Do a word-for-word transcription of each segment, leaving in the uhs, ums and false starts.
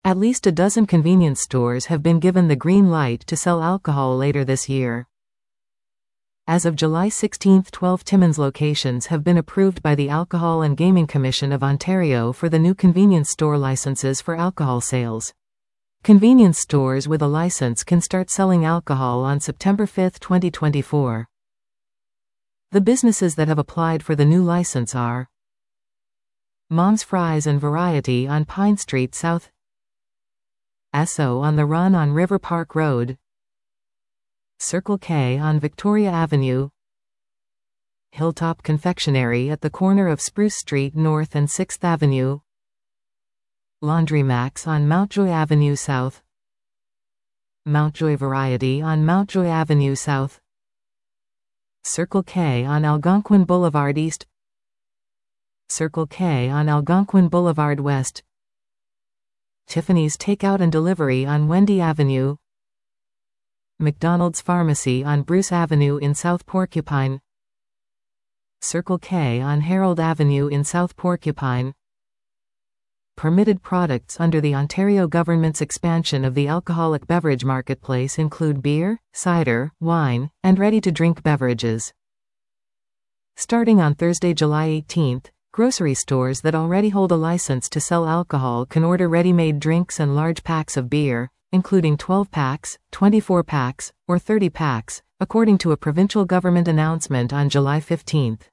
At least a dozen convenience stores have been given the green light to sell alcohol later this year. As of July sixteenth, twelve Timmins locations have been approved by the Alcohol and Gaming Commission of Ontario for the new convenience store licenses for alcohol sales. Convenience stores with a license can start selling alcohol on September fifth, twenty twenty-four. The businesses that have applied for the new license are Mom's Fries and Variety on Pine Street South, Esso on the Run on River Park Road, Circle K on Victoria Avenue, Hilltop Confectionery at the corner of Spruce Street North and sixth Avenue, Laundry Max on Mountjoy Avenue South, Mountjoy Variety on Mountjoy Avenue South, Circle K on Algonquin Boulevard East, Circle K on Algonquin Boulevard West, Tiffany's Takeout and Delivery on Wendy Avenue, McDonald's Pharmacy on Bruce Avenue in South Porcupine, Circle K on Harold Avenue in South Porcupine. Permitted products under the Ontario government's expansion of the alcoholic beverage marketplace include beer, cider, wine, and ready-to-drink beverages. Starting on Thursday, July eighteenth, grocery stores that already hold a license to sell alcohol can order ready-made drinks and large packs of beer, including twelve packs, twenty-four packs, or thirty packs, according to a provincial government announcement on July fifteenth.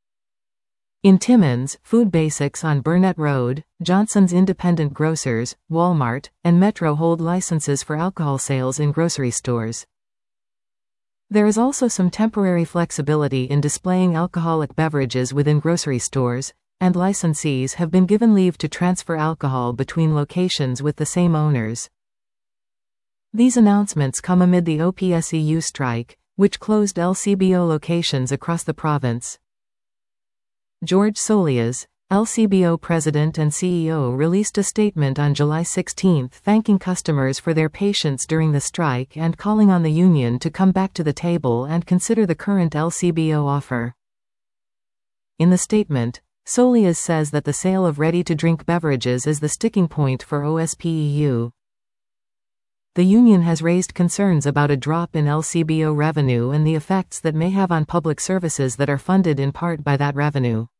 In Timmins, Food Basics on Burnett Road, Johnson's Independent Grocers, Walmart, and Metro hold licenses for alcohol sales in grocery stores. There is also some temporary flexibility in displaying alcoholic beverages within grocery stores, and licensees have been given leave to transfer alcohol between locations with the same owners. These announcements come amid the O P S E U strike, which closed L C B O locations across the province. George Solias, L C B O president and C E O, released a statement on July sixteenth thanking customers for their patience during the strike and calling on the union to come back to the table and consider the current L C B O offer. In the statement, Solias says that the sale of ready-to-drink beverages is the sticking point for O S P E U. The union has raised concerns about a drop in L C B O revenue and the effects that may have on public services that are funded in part by that revenue.